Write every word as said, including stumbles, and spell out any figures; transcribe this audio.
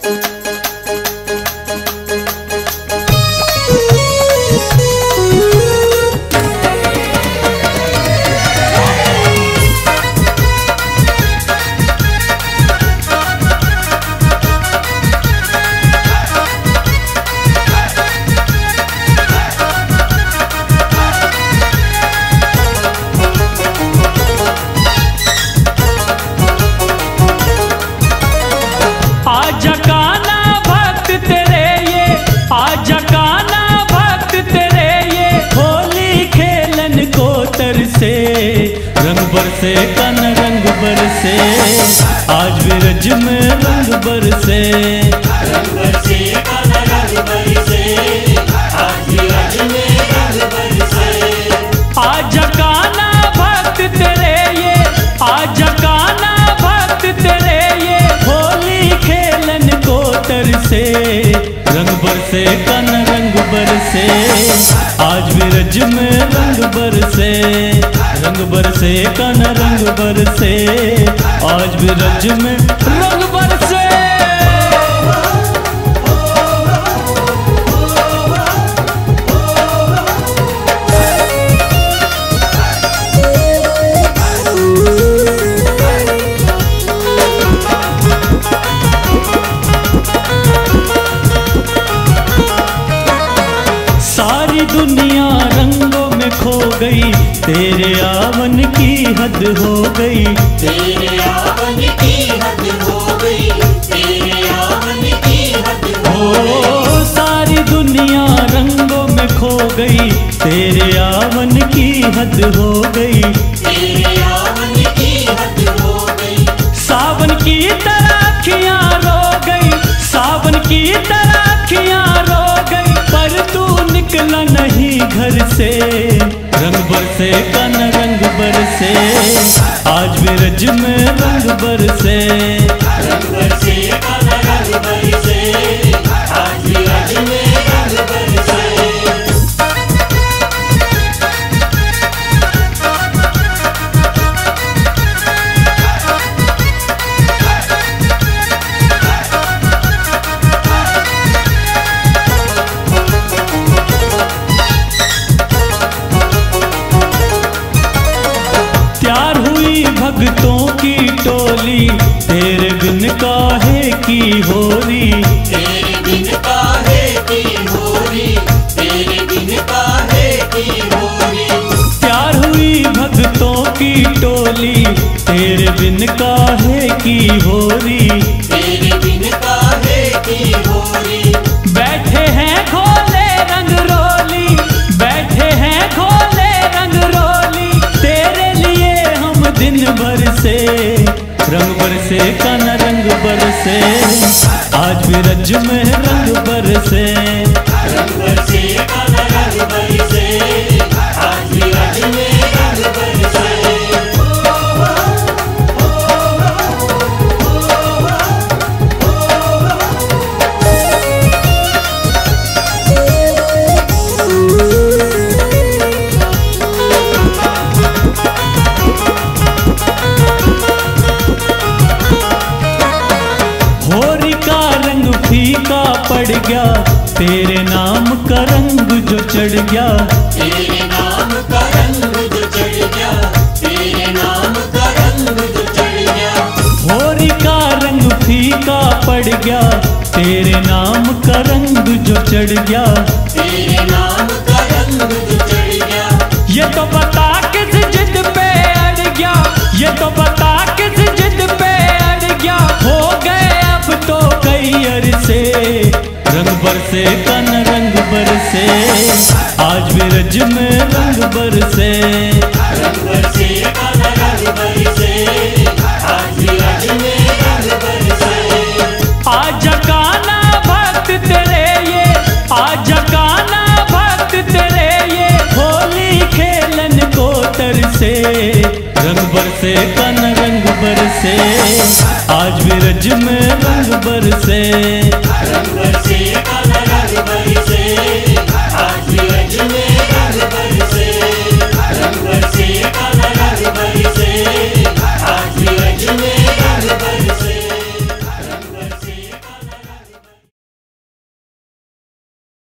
रंग बरसे कन रंग बरसे आज भी रज में रंग बरसे। रंग बरसे कन रंग बरसे आज भी रज में रंग बरसे। आज काना भक्त तेरे ये आज काना भक्त तेरे ये होली खेलन को तरसे। रंग बरसे कन रंग बरसे आज भी रज में रंग बरसे। रंग बरसे कन रंग बरसे आज भी रज में रंग बरसे। सारी दुनिया रंगों में खो गई तेरे आवन की हद हो गई। तेरे आवन की हद हो गई तेरे आवन की हद हो गई। सारी दुनिया रंगों में खो गई तेरे आवन की हद हो गई। तेरे आवन की हद हो गई। सावन की तरह अखियां रो गई सावन की तरह अखियां रो गई पर तू निकला नहीं घर से। रंग बरसे कन रंग बरसे आज भी रज में रंग बरसे। रंग बरसे कन रंग बरसे आज भी रज में रंग बरसे। भक्तों की टोली तेरे बिन काहे की होरी। तेरे बिन काहे की होरी तेरे बिन काहे की होरी। प्यार हुई भक्तों की टोली तेरे बिन काहे की होरी। तेरे बिन काहे की होरी। बैठे हैं खोले रंग रोली बैठे हैं खोले रंग रोली तेरे लिए हम दिन भर से। रंग बरसे कन रंग बरसे आज भी रज में रंग बरसे। रंग बरसे कन रंग बरसे आज भी रज में रंग बरसे। फीका पड़ गया तेरे नाम का रंग जो चढ़ गया। तेरे नाम का रंग जो चढ़ गया तेरे नाम का रंग जो चढ़ गया। होरी का रंग फीका पड़ गया तेरे नाम का रंग जो चढ़ गया। तेरे नाम का रंग जो चढ़ गया। ये तो बता किस जिद पे अड़ गया ये तो बता किस जिद पे अड़ गया हो गए अब तो कई अरसे। रंग बरसे कन रंग बरसे आज भी रज में रंग बरसे। रंग बरसे कन रंग बरसे आज भी रज में रंग बरसे। आज काना भक्त तेरे ये आज काना भक्त तेरे ये होली खेलन को तरसे। रंग बरसे कन रंग बरसे आज भी रज में रंग बरसे। रंग बरसे कन रंग बरसे आज भी रज में